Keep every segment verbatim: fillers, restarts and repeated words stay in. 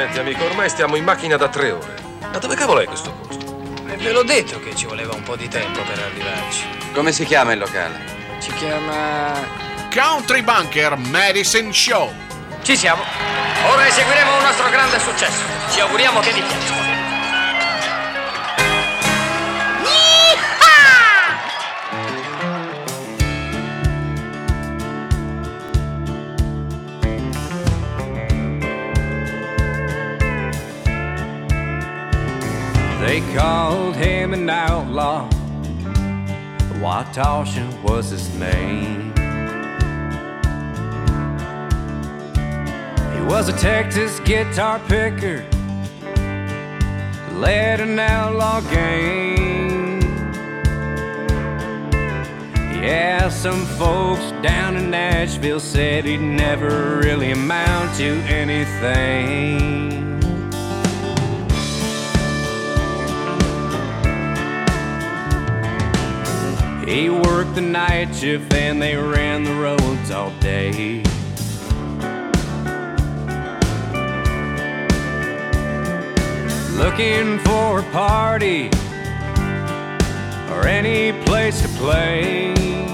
Senti, amico, ormai stiamo in macchina da tre ore. Ma dove cavolo è questo posto? E ve l'ho detto che ci voleva un po' di tempo per arrivarci. Come si chiama il locale? Si chiama... Country Bunker Medicine Show. Ci siamo. Ora eseguiremo un nostro grande successo. Ci auguriamo che vi piaccia. They called him an outlaw. Watasha was his name. He was a Texas guitar picker, led an outlaw gang. Yeah, some folks down in Nashville said he'd never really amount to anything. He worked the night shift and they ran the roads all day. Looking for a party or any place to play.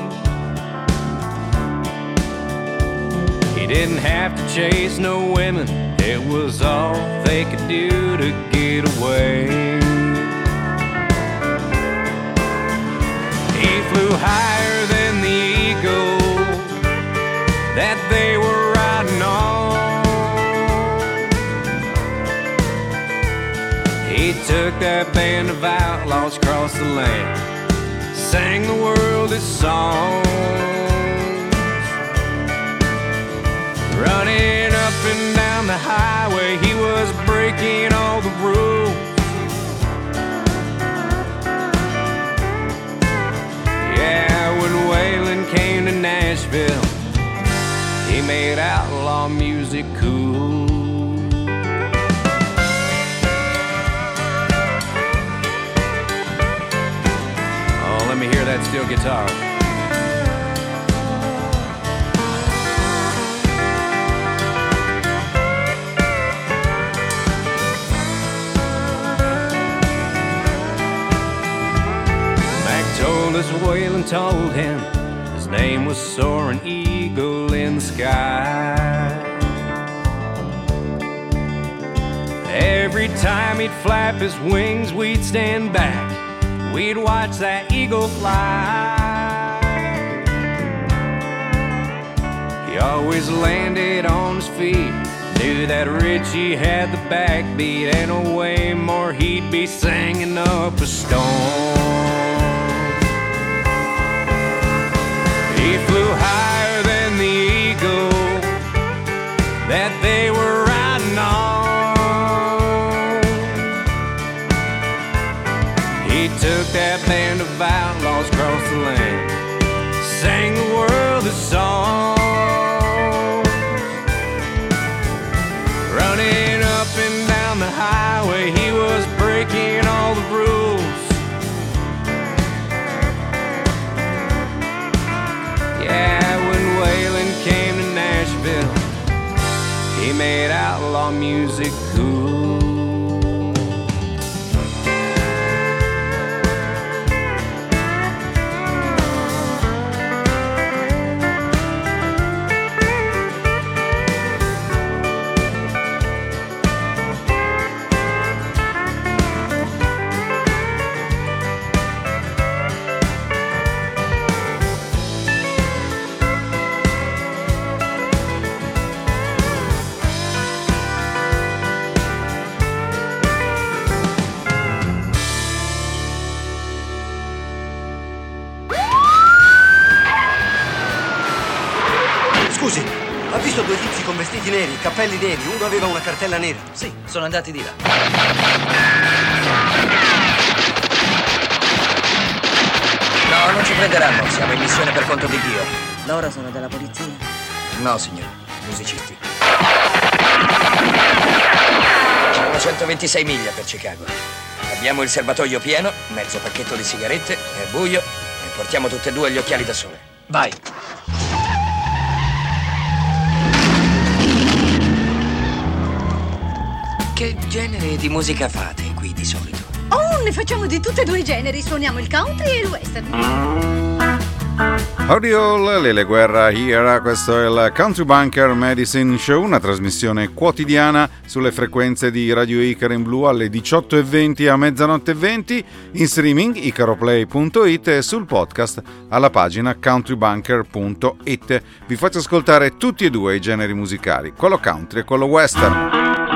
He didn't have to chase no women, it was all they could do to get away. He flew higher than the eagle that they were riding on. He took that band of outlaws across the land, sang the world his songs, running up and down the highway. He was breaking all the rules. Yeah, when Waylon came to Nashville, he made outlaw music cool. Oh, let me hear that steel guitar. Told us Waylon told him his name was Soaring Eagle in the sky. Every time he'd flap his wings, we'd stand back, we'd watch that eagle fly. He always landed on his feet, knew that Richie had the backbeat, and a way more he'd be singing up a storm. He flew higher than the eagle that they were riding on. He took that band of outlaws across the land, sang the world his songs, running up and down the highway. He was breaking all the rules. Yeah, when Waylon came to Nashville, he made outlaw music cool. Scusi, ha visto due tizi con vestiti neri, cappelli neri? Uno aveva una cartella nera. Sì, sono andati di là. No, non ci prenderanno, siamo in missione per conto di Dio. Loro sono della polizia? No, signore, musicisti. Sono centoventisei miglia per Chicago. Abbiamo il serbatoio pieno, mezzo pacchetto di sigarette, è buio e portiamo tutte e due gli occhiali da sole. Vai! Che genere di musica fate qui di solito? Oh, ne facciamo di tutti e due i generi. Suoniamo il country e il western. Howdy all, Lele Guerra here, questo è il Country Bunker Medicine Show, una trasmissione quotidiana sulle frequenze di Radio Icaro in blu alle diciotto e venti a mezzanotte e venti, in streaming icaroplay punto it e sul podcast alla pagina countrybunker punto it. Vi faccio ascoltare tutti e due i generi musicali, quello country e quello western.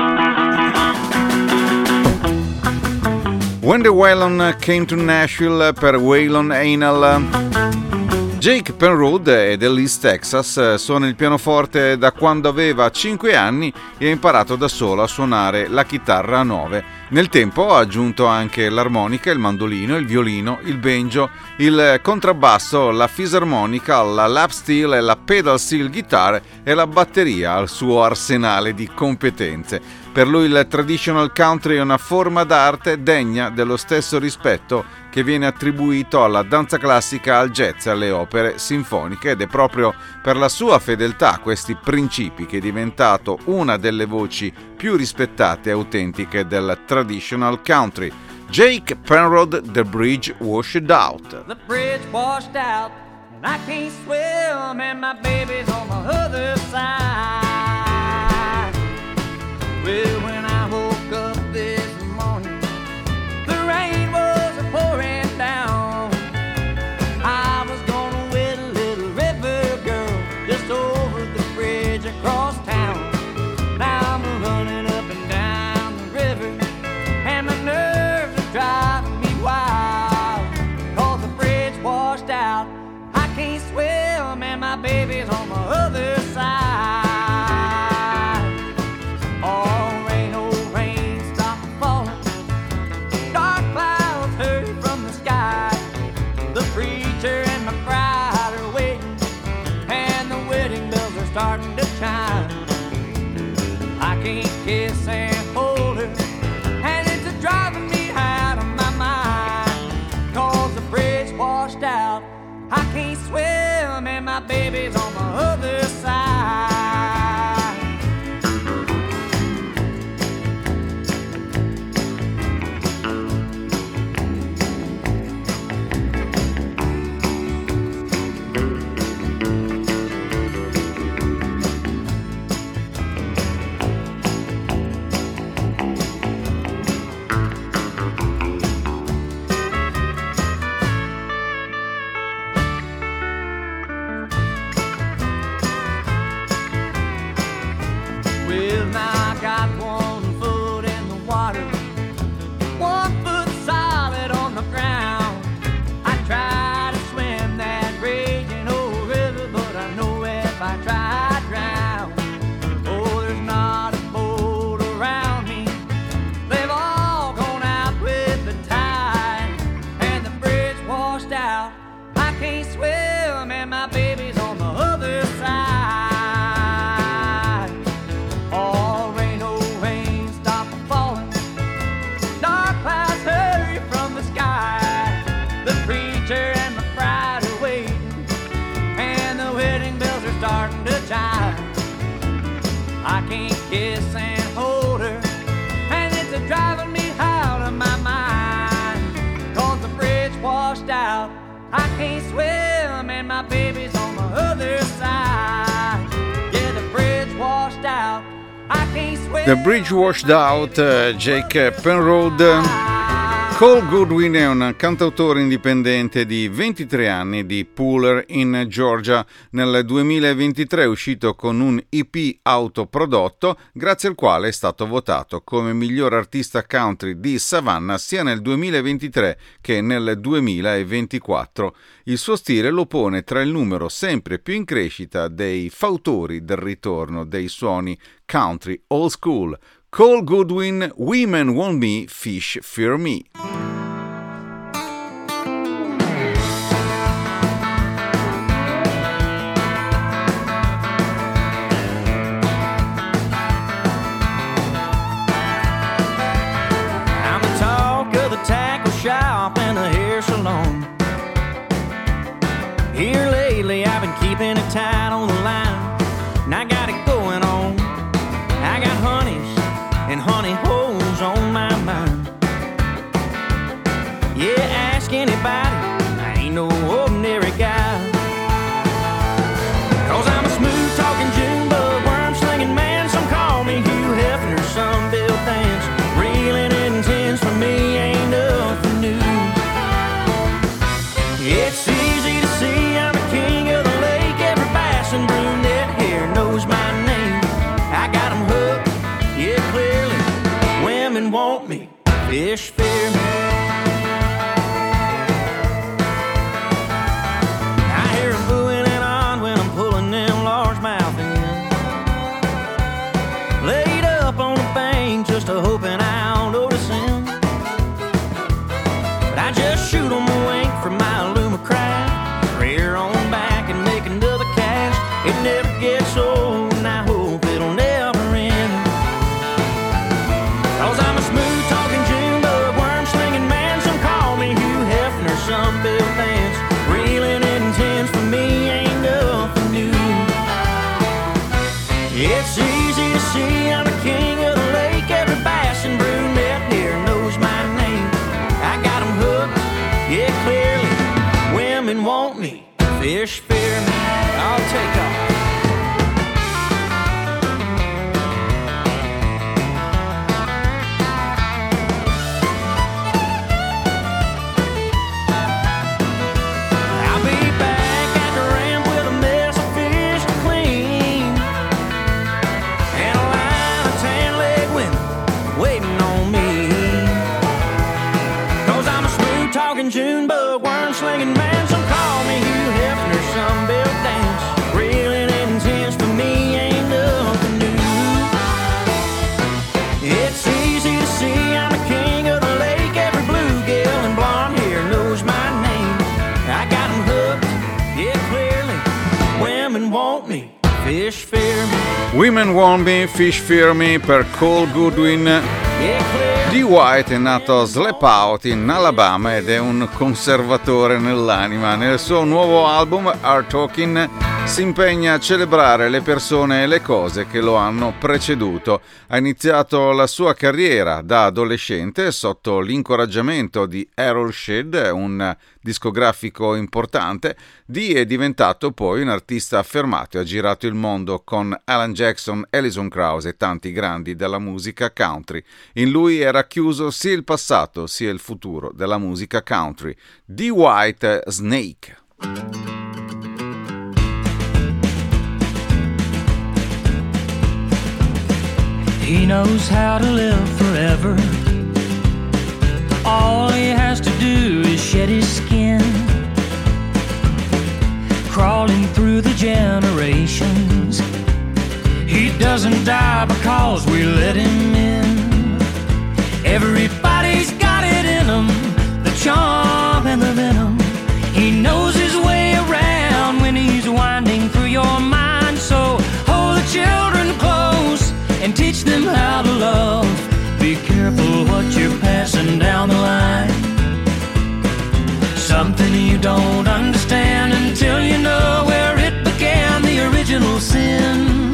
When the Waylon Came to Nashville per Waylon Einel. Jake Penrod è dell'East Texas, suona il pianoforte da quando aveva cinque anni e ha imparato da solo a suonare la chitarra a nove. Nel tempo ha aggiunto anche l'armonica, il mandolino, il violino, il banjo, il contrabbasso, la fisarmonica, la lap steel e la pedal steel guitar e la batteria al suo arsenale di competenze. Per lui il traditional country è una forma d'arte degna dello stesso rispetto che viene attribuito alla danza classica, al jazz e alle opere sinfoniche, ed è proprio per la sua fedeltà a questi principi che è diventato una delle voci più rispettate e autentiche del traditional country. Jake Penrod, The Bridge Washed Out. The bridge washed out and I can't swim and my baby's on the other side. Well, when I woke up this morning, the rain was pouring down. I was gonna wed a little river girl just over the bridge across town. Now I'm running up and down the river and my nerves are driving me wild. Cause the bridge washed out, I can't swim and my baby's on the other side. Starting to chime. I can't kiss and hold her, and it's a driving me out of my mind. Cause the bridge washed out, I can't swim and my baby's on the other side. I can't kiss and hold her, and it's a driving me out of my mind. Cause the bridge washed out, I can't swim and my baby's on the other side. Yeah, the bridge washed out, I can't swim. The Bridge Washed Out, Jake Penrod. Cole Goodwin è un cantautore indipendente di ventitré anni di Pooler in Georgia. Nel duemilaventitré è uscito con un E P autoprodotto, grazie al quale è stato votato come miglior artista country di Savannah sia nel duemilaventitré che nel duemilaventiquattro. Il suo stile lo pone tra il numero sempre più in crescita dei fautori del ritorno dei suoni country old school. Cole Goodwin, Women Want Me, Fish Fear Me. I'm the talk of the tackle shop and the hair salon. Here lately I've been keeping it tight on the line, and I got it going on. I got honeys and honey ho women want me, fish fear me. I hear them booing and on when I'm pulling them largemouth in. Laid up on the bank just a hoping I'll notice him. But I just shoot 'em a wink from my Alumacraft, rear on back and make another cash. It never gets old and I hope it'll never end. Cause I'm a smooth talking Junebug, worm slinging man. Some call me Hugh Hefner, some Bill Dance. Reeling intense for me ain't nothing new. It's easy to see I'm the king of the lake. Every bass and brunette here knows my name. I got 'em hooked, yeah, clearly. Women want me, fish fear me. I'll take off. I'll be back at the ramp with a mess of fish to clean and a line of tan-leg women waiting on me. Cause I'm a smooth-talking Junebug, worm-slinging man. Some call me Hugh Hefner, some Bill Dance. Reeling intense for me ain't nothing new. It's easy to see I'm the king of the lake. Every bluegill and blonde hair knows my name. I got 'em hooked, yeah, clearly. Women want me, fish fear me. Women Want Me, Fish Fear Me per Cole Goodwin. Yeah, clearly. D. White è nato a Slap Out in Alabama ed è un conservatore nell'anima. Nel suo nuovo album Art Talking si impegna a celebrare le persone e le cose che lo hanno preceduto. Ha iniziato la sua carriera da adolescente sotto l'incoraggiamento di Errol Shedd, un discografico importante. Dee è diventato poi un artista affermato e ha girato il mondo con Alan Jackson, Alison Krauss e tanti grandi della musica country. In lui è racchiuso sia il passato sia il futuro della musica country. Dee White, Snake. He knows how to live forever. All he has to do is shed his skin, crawling through the generations. He doesn't die because we let him in. Everybody's got it in him, the charm and the venom. He knows his way around when he's winding through your mind. So hold the children close and teach them how to love. Be careful what you're passing down the line. Something you don't understand until you know where it began, the original sin.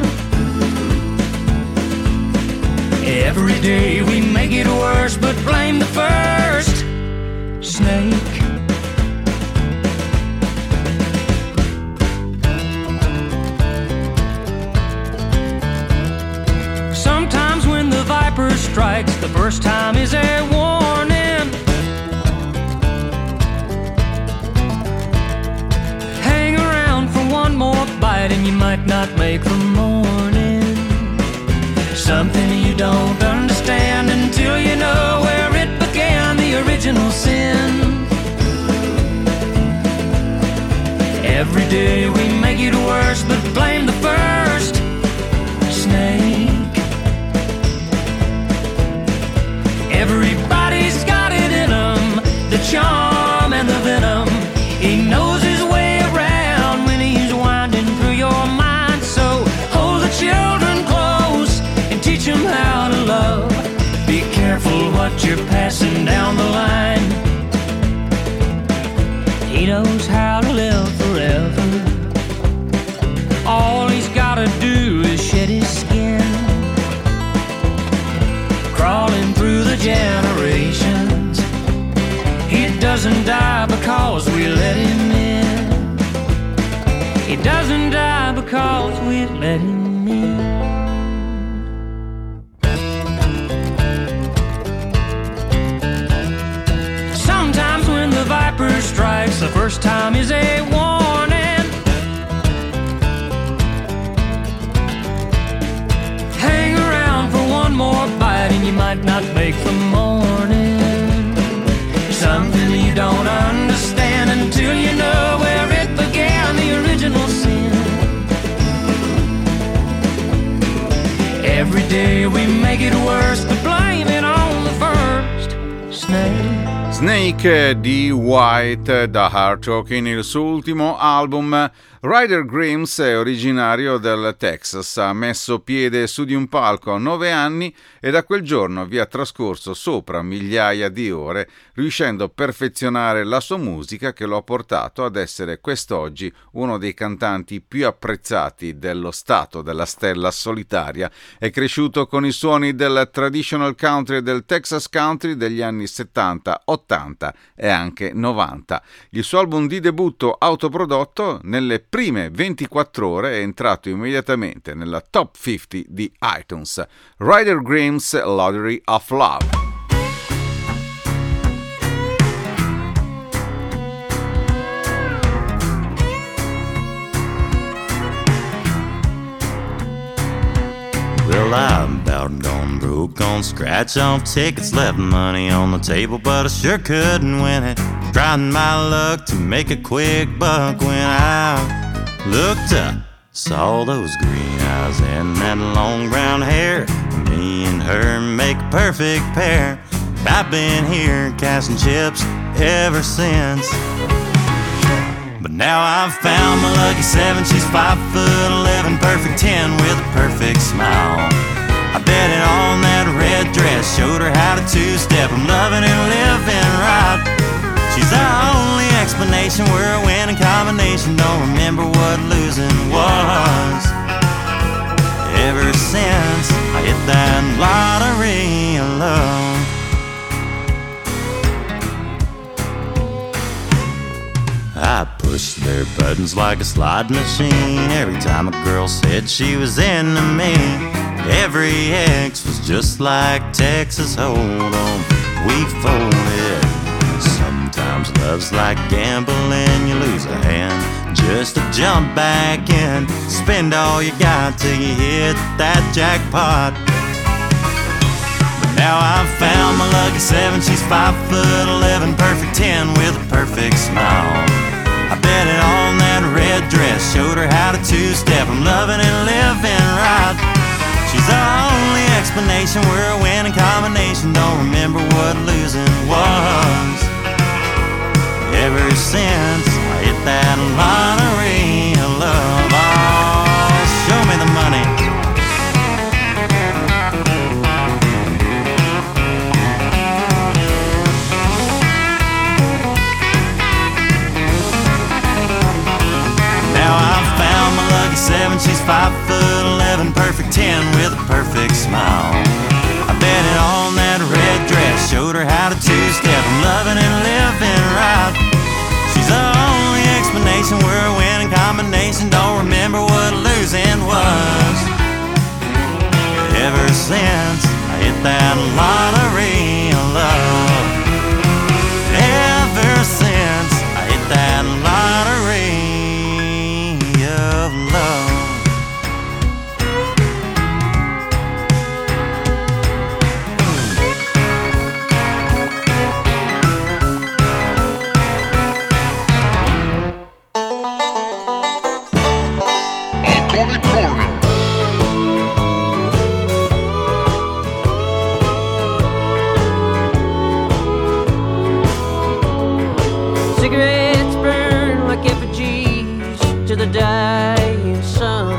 Every day we make it worse, but blame the first snake. Sometimes when the viper strikes, the first time is a warning. Hang around for one more bite and you might not make the morning. Something you don't understand until you know where it began, the original sin. Every day we make it worse, but blame the first snake. Everybody's got it in him, the charm and the venom. He knows his way around when he's winding through your mind. So hold the children close and teach them how to love. Be careful what you're passing down the line. He knows how to live forever. All he's gotta do is shed his skin, crawling through the generations. He doesn't die because we let him in. He doesn't die because we let him in. Sometimes when the viper strikes, the first time is a warning. Hang around for one more bite and you might not make the morning. Something you don't understand until you know where it began, the original sin. Every day we make it worse, to blame it on the first snake. Snake di White da Hard Talking, il suo ultimo album. Ryder Grimes è originario del Texas, ha messo piede su di un palco a nove anni e da quel giorno vi ha trascorso sopra migliaia di ore, riuscendo a perfezionare la sua musica che lo ha portato ad essere quest'oggi uno dei cantanti più apprezzati dello stato della stella solitaria. È cresciuto con i suoni del traditional country e del Texas country degli anni settanta, ottanta e anche novanta. Il suo album di debutto autoprodotto nelle prime ventiquattro ore è entrato immediatamente nella top cinquanta di iTunes. Ryder Grimes, Lottery of Love. Well, I'm about and gone broke on scratch-off tickets, left money on the table, but I sure couldn't win it. Trying my luck to make a quick buck when I looked up, saw those green eyes and that long brown hair. Me and her make a perfect pair. I've been here cashing chips ever since. But now I've found my lucky seven. She's five foot eleven, perfect ten with a perfect smile. I bet it on that red dress, showed her how to two-step. I'm loving and living right. She's the only explanation, we're a winning combination. Don't remember what losing was. Ever since I hit that lottery of love. I pushed their buttons like a slot machine. Every time a girl said she was into me, every ex was just like Texas Hold'em. We folded. Sometimes love's like gambling. You lose a hand just to jump back in. Spend all you got till you hit that jackpot. But now I've found my lucky seven. She's five foot eleven, perfect ten with a perfect smile. I bet it on that red dress, showed her how to two-step. I'm loving and living right. She's the only explanation, we're a winning combination. Don't remember what losing was. Ever since I hit that lottery of love. Oh, show me the money. Seven, she's five foot eleven, perfect ten with a perfect smile. I bet it on that red dress, showed her how to two-step. I'm loving and living right. She's the only explanation, we're a winning combination. Don't remember what losing was. Ever since I hit that lottery of love. Ever since I hit that lottery of love. Iconic Corner. Cigarettes burn like effigies to the dying sun.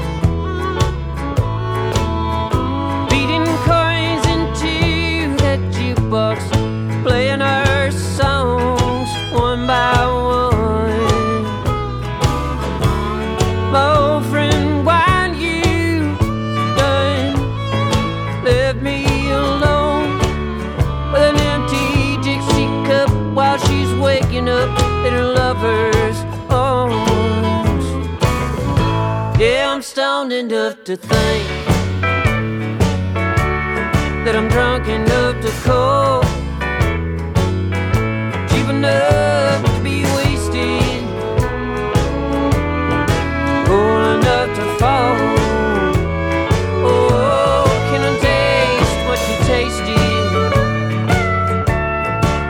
Beating coins into that jukebox, playing our songs one by one. My old friend, why you done left me alone with an empty Dixie cup while she's waking up in her lover's arms? Yeah, I'm stoned enough to think that I'm drunk enough to call, cheap enough to be wasted, cool enough to fall. Oh, can I taste what you tasted?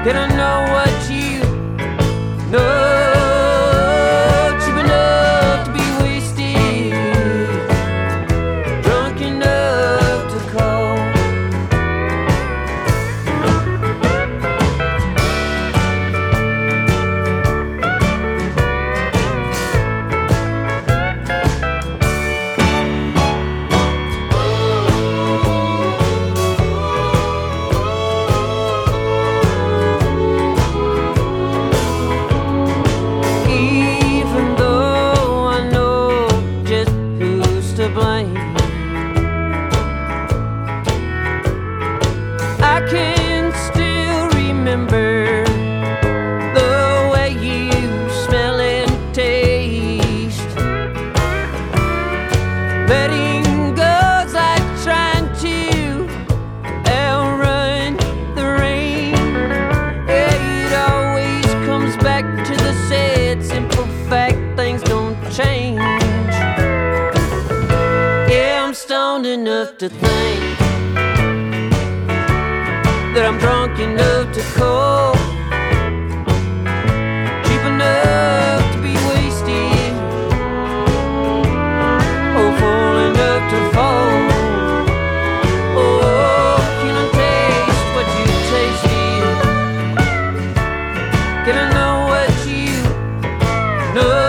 Can I know what you know? To think that I'm drunk enough to call, cheap enough to be wasted, oh, full enough to fall. Oh, can I taste what you tasted? Can I know what you know?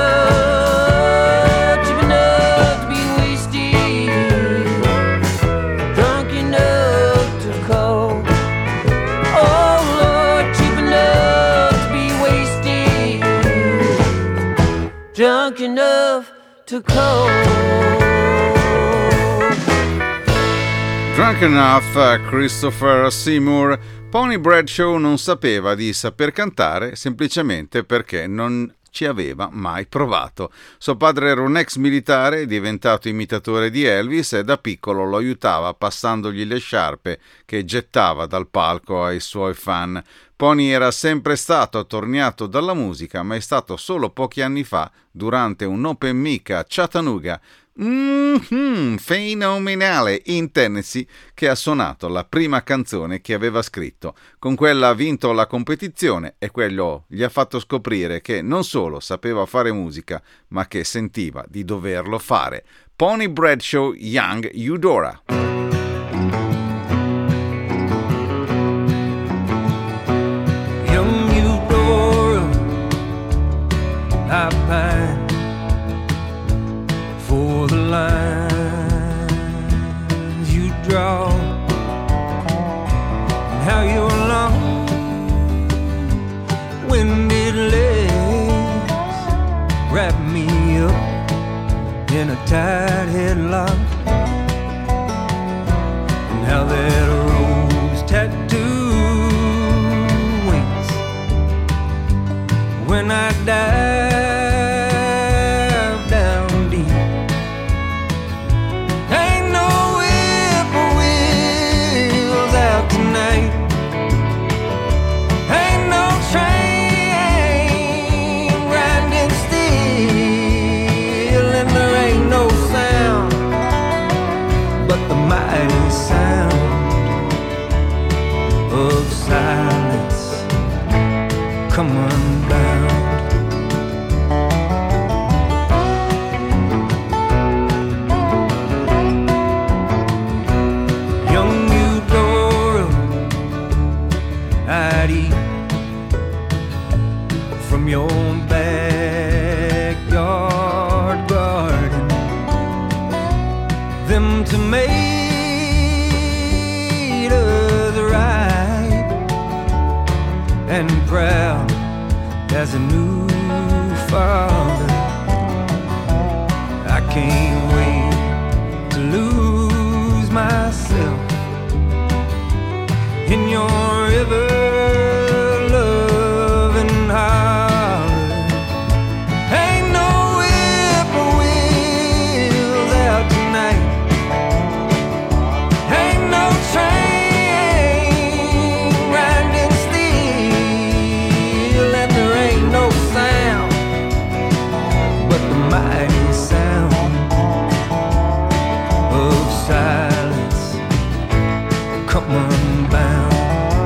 Drunk enough to cold. Drunk Enough, Christopher Seymour. Pony Bradshaw non sapeva di saper cantare semplicemente perché non ci aveva mai provato. Suo padre era un ex militare, diventato imitatore di Elvis e da piccolo lo aiutava passandogli le sciarpe che gettava dal palco ai suoi fan. Pony era sempre stato attorniato dalla musica, ma è stato solo pochi anni fa, durante un open mic a Chattanooga, mm-hmm, fenomenale, in Tennessee, che ha suonato la prima canzone che aveva scritto. Con quella ha vinto la competizione e quello gli ha fatto scoprire che non solo sapeva fare musica, ma che sentiva di doverlo fare. Pony Bradshaw, Young Eudora. I pine for the lines you draw, and how your long winded legs wrap me up in a tight headlock, and how that rose tattoo waits when I die. Come unbound. Young Eudora, I'd eat from your backyard garden. Them tomatoes ripe and proud as a new father. I can't wait to lose myself in your river loving holler. Ain't no whippoorwills out tonight. Ain't no train riding steel, and there ain't no sound but the mighty sound of silence. Come unbound.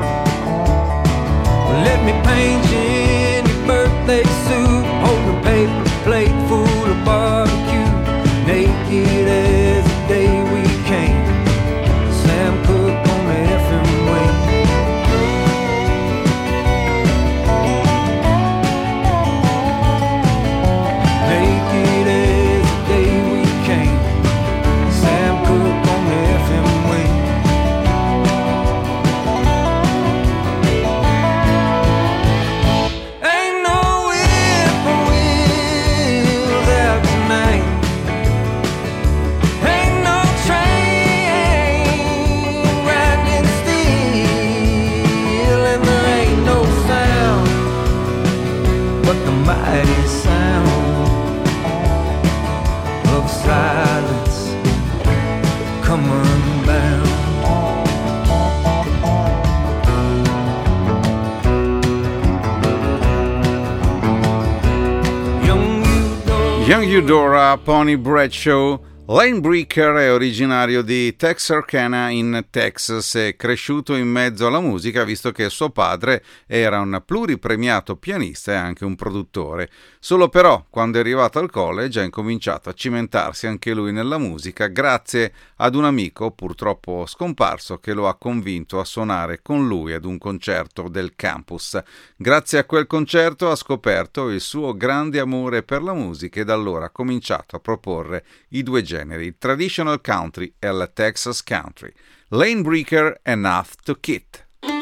Young Eudora, Pony Bradshaw. Lane Breaker è originario di Texarkana in Texas, è cresciuto in mezzo alla musica visto che suo padre era un pluripremiato pianista e anche un produttore. Solo però, quando è arrivato al college, ha incominciato a cimentarsi anche lui nella musica grazie ad un amico purtroppo scomparso che lo ha convinto a suonare con lui ad un concerto del campus. Grazie a quel concerto ha scoperto il suo grande amore per la musica e da allora ha cominciato a proporre i due generi, il traditional country e il Texas country. Lane Breaker, Enough to Kit.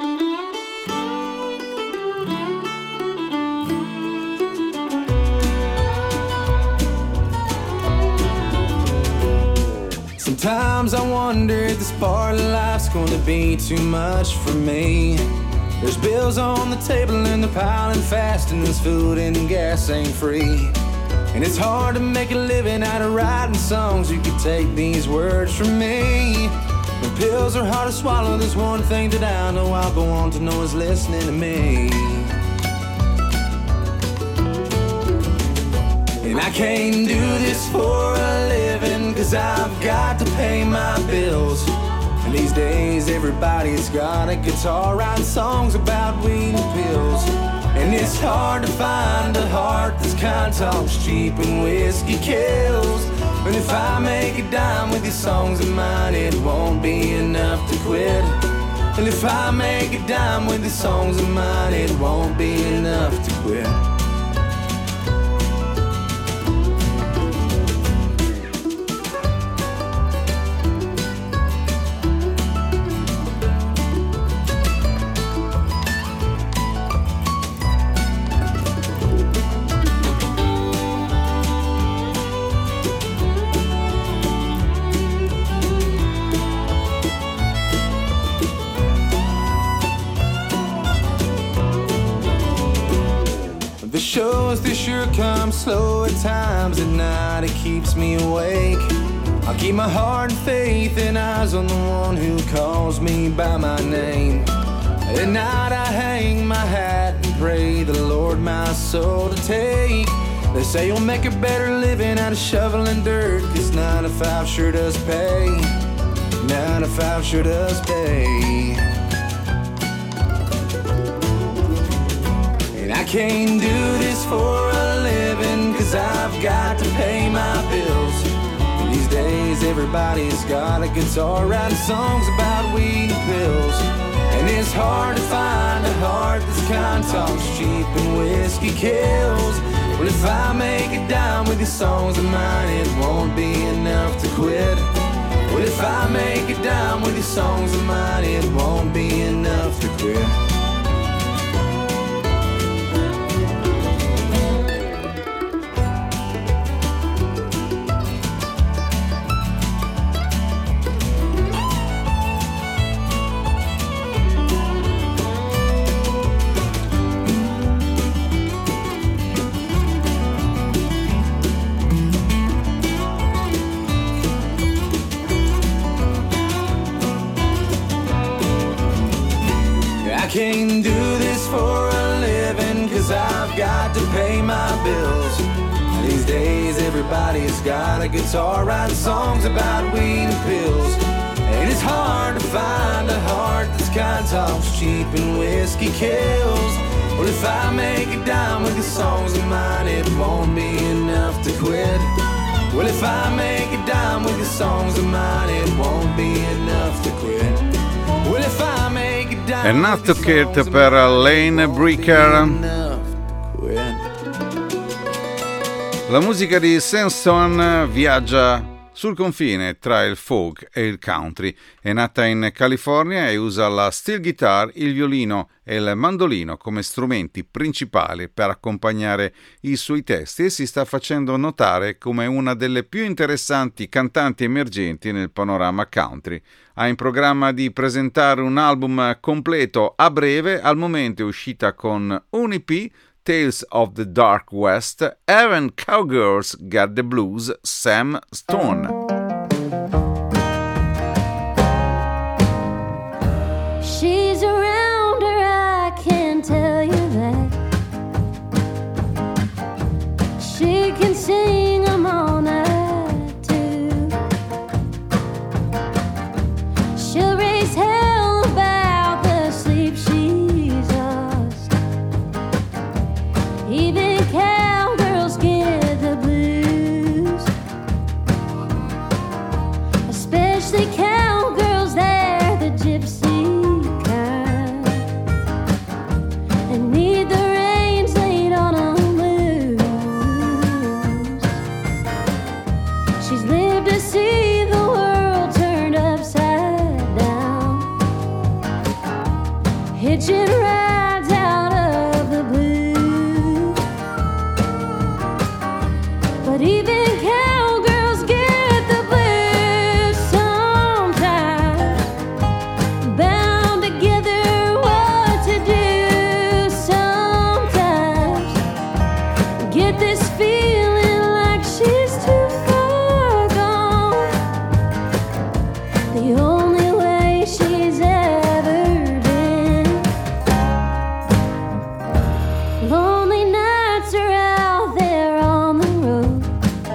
Sometimes I wonder if this part of life's gonna be too much for me. There's bills on the table and they're piling fast, and this food and gas ain't free. And it's hard to make a living out of writing songs. You could take these words from me. When pills are hard to swallow, there's one thing that I know I'll go on to know is listening to me. And I can't do this for a living, 'cause I've got to pay my bills. And these days everybody's got a guitar writing songs about weed and pills. And it's hard to find a heart that's kind talks cheap and whiskey kills. But if I make a dime with these songs of mine, it won't be enough to quit. And if I make a dime with these songs of mine, it won't be enough to quit. Shows they sure come slow at times. At night it keeps me awake. I'll keep my heart and faith and eyes on the one who calls me by my name. At night I hang my hat and pray the Lord my soul to take. They say you'll make a better living out of shoveling dirt, 'cause nine to five sure does pay. Nine to five sure does pay. I can't do this for a living, 'cause I've got to pay my bills. And these days everybody's got a guitar writing songs about weed and pills. And it's hard to find a heart that's kind talks cheap and whiskey kills. Well, if I make a dime with these songs of mine, it won't be enough to quit. Well, if I make a dime with these songs of mine, it won't be enough to quit. Can't do this for a living, 'cause I've got to pay my bills. These days everybody's got a guitar writing songs about weed and pills. And it's hard to find a heart that's kind talks cheap and whiskey kills. Well, if I make a dime with the songs of mine, it won't be enough to quit. Well, if I make a dime with the songs of mine, it won't be enough to quit. Well, if I make a dime Enough to Kit per Lane Breaker. La musica di Sandstone viaggia sul confine tra il folk e il country. È nata in California e usa la steel guitar, il violino e il mandolino come strumenti principali per accompagnare i suoi testi e si sta facendo notare come una delle più interessanti cantanti emergenti nel panorama country. Ha in programma di presentare un album completo a breve, al momento è uscita con un E P, Tales of the Dark West, Even Cowgirls Got the Blues, Sam Stone. She's around her, I can tell you that. She can sing hitching rides out of the blue. But even cowgirls get the blues sometimes, bound together what to do sometimes. Get this feeling like she's too far gone, the only way she's ever been. Lonely nights are out there on the road,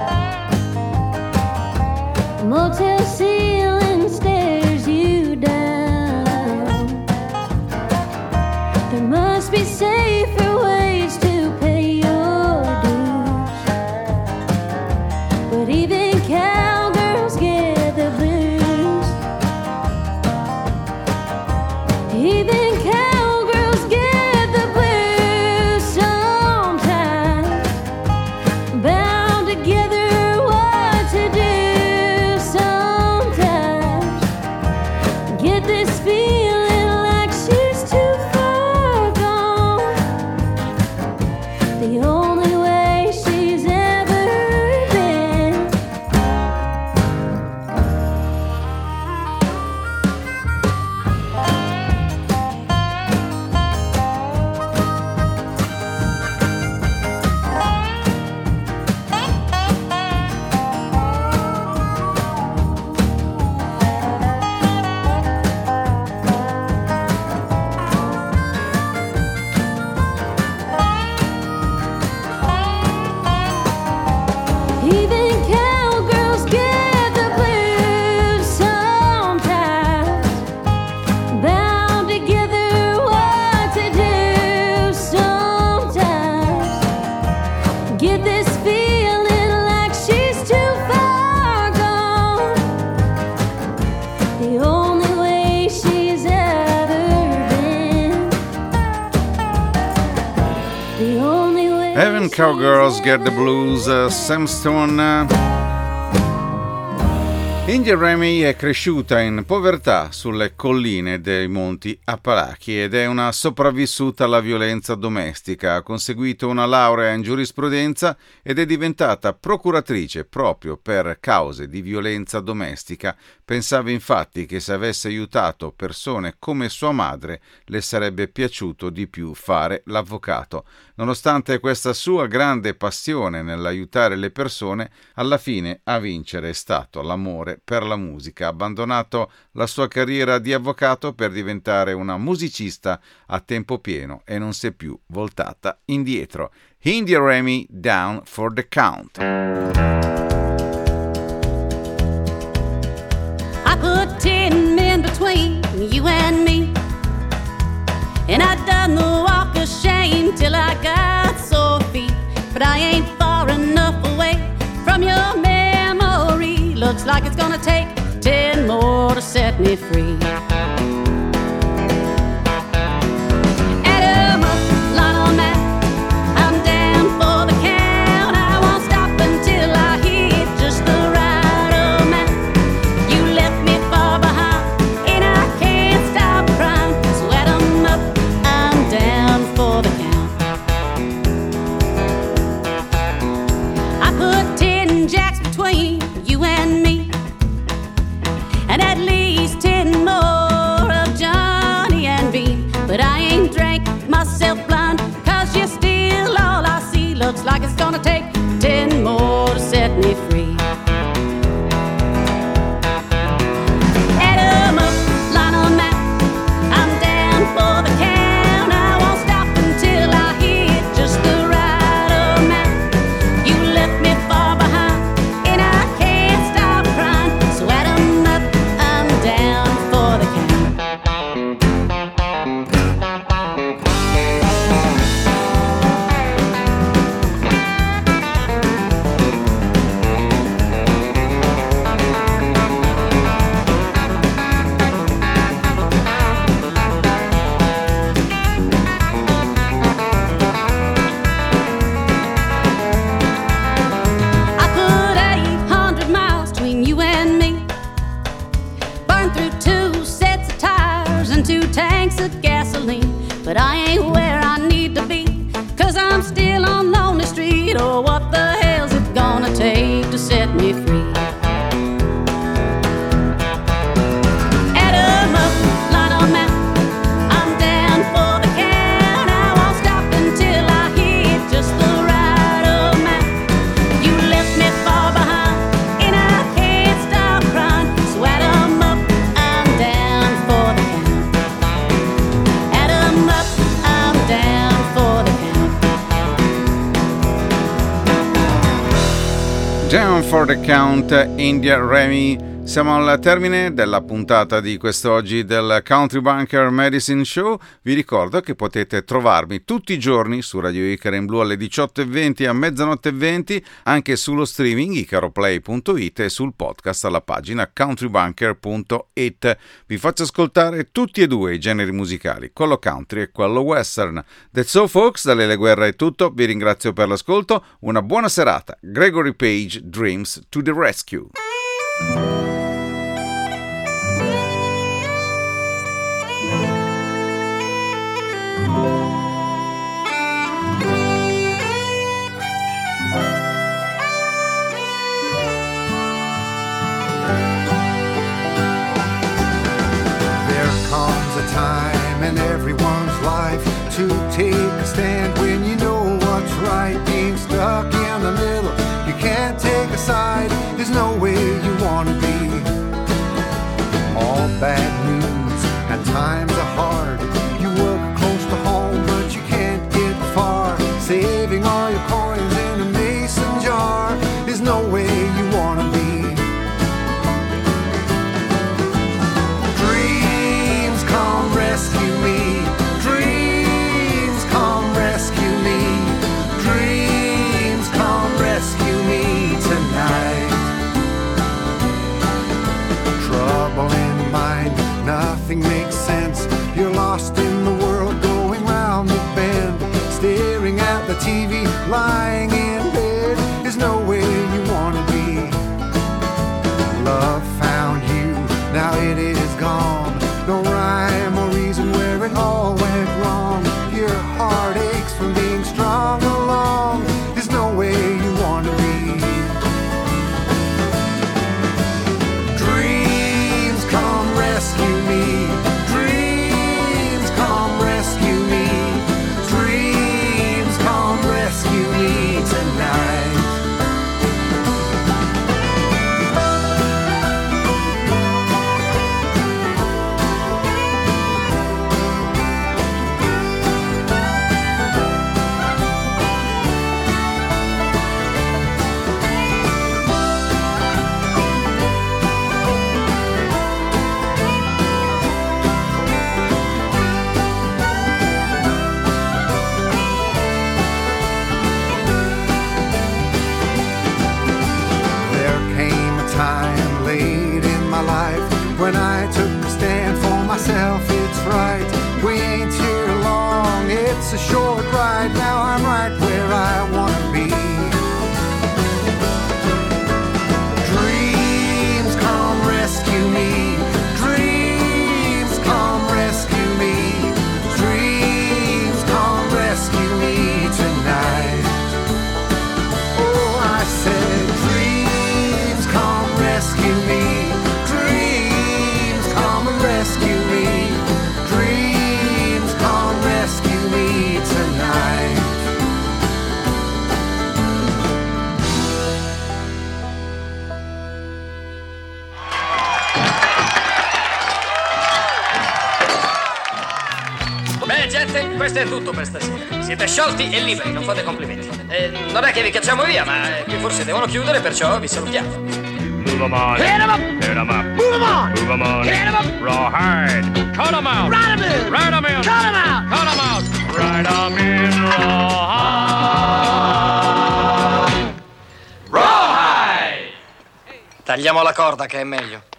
motel ceiling stares you down. There must be safer ways to pay your dues, but even cowgirls get the blues. Even cowgirls get the blues sometimes, bound together what to do sometimes. Get this feeling like she's too far gone, the only way she's ever been. Even cowgirls get the blues sometimes, bound together what to do sometimes. Get this feeling like she's too far gone, the only way she's ever been. The only way. Even Cowgirls Get the Blues, uh, Sam Stone. India Remy è cresciuta in povertà sulle colline dei monti Appalachi ed è una sopravvissuta alla violenza domestica. Ha conseguito una laurea in giurisprudenza ed è diventata procuratrice proprio per cause di violenza domestica. Pensava infatti che se avesse aiutato persone come sua madre le sarebbe piaciuto di più fare l'avvocato. Nonostante questa sua grande passione nell'aiutare le persone, alla fine a vincere è stato l'amore per la musica. Ha abbandonato la sua carriera di avvocato per diventare una musicista a tempo pieno e non si è più voltata indietro. India Remy, Down for the Count. I put ten men between you and me, and I done the walk of shame till I got sore feet. But I ain't far enough away from your memory. Looks like it's gonna take ten more to set me free. Add 'em up, line on that. I'm down for the count. I won't stop until I hit just the right amount. You left me far behind, and I can't stop crying. So add 'em up, I'm down for the count. I put ten jacks between you and me, and at least ten more but I ain't where I need to be, 'cause I'm still on Lonely Street. Oh, what the hell's it gonna take to set me free? Add 'em up, line 'em out, I'm down for the count. I won't stop until I hit just the right amount. You left me far behind, and I can't stop crying. So add 'em up, I'm down for the count. Add 'em up, I'm down for the count. Down for the Count, India Remy. Siamo al termine della puntata di quest'oggi del Country Bunker Medicine Show. Vi ricordo che potete trovarmi tutti i giorni su Radio Icaro in blu alle diciotto e venti e a mezzanotte e venti, anche sullo streaming icaroplay punto it e sul podcast alla pagina countrybunker punto it. Vi faccio ascoltare tutti e due i generi musicali, quello country e quello western. That's all folks, da Lele Guerra è tutto, vi ringrazio per l'ascolto, una buona serata. Gregory Page, Dreams to the Rescue. Time in everyone's life to take a stand when you know what's right. Being stuck in the middle, you can't take a side. There's no way you want to be. All bad news and times are hard. You work close to home but you can't get far. Saving all your coins in a mason jar. There's no way you want to be. Rescue me, dreams come rescue me, dreams come rescue me tonight. Trouble in mind, nothing makes sense. You're lost in the world going round the bend, staring at the T V, lying in bed. There's no way you wanna be. Love found you, now it is gone. No rhyme or reason where it all went wrong. Your heart aches from being strung along. There's no way you want to be. Dreams come rescue me. Dreams come rescue me. Dreams come rescue me tonight. When I took a stand for myself, it's right. We ain't here long, it's a short ride. Now I'm right where I want to be. Dreams come rescue me. Dreams come rescue me. Dreams come rescue me tonight. Oh, I said dreams come rescue me. Rescue me, dreams come rescue me tonight. Bene gente, questo è tutto per stasera. Siete sciolti e liberi, non fate complimenti. Eh, non è che vi cacciamo via, ma qui forse devono chiudere, perciò vi salutiamo. Move 'em on. Hit 'em up. Hit 'em up. Move 'em on. Move 'em on. Hit 'em up. Rawhide. Cut 'em out. Ride 'em in. Ride 'em in. Cut 'em out. Cut 'em out. Ride 'em in. Rawhide. Rawhide. Tagliamo la corda che è meglio.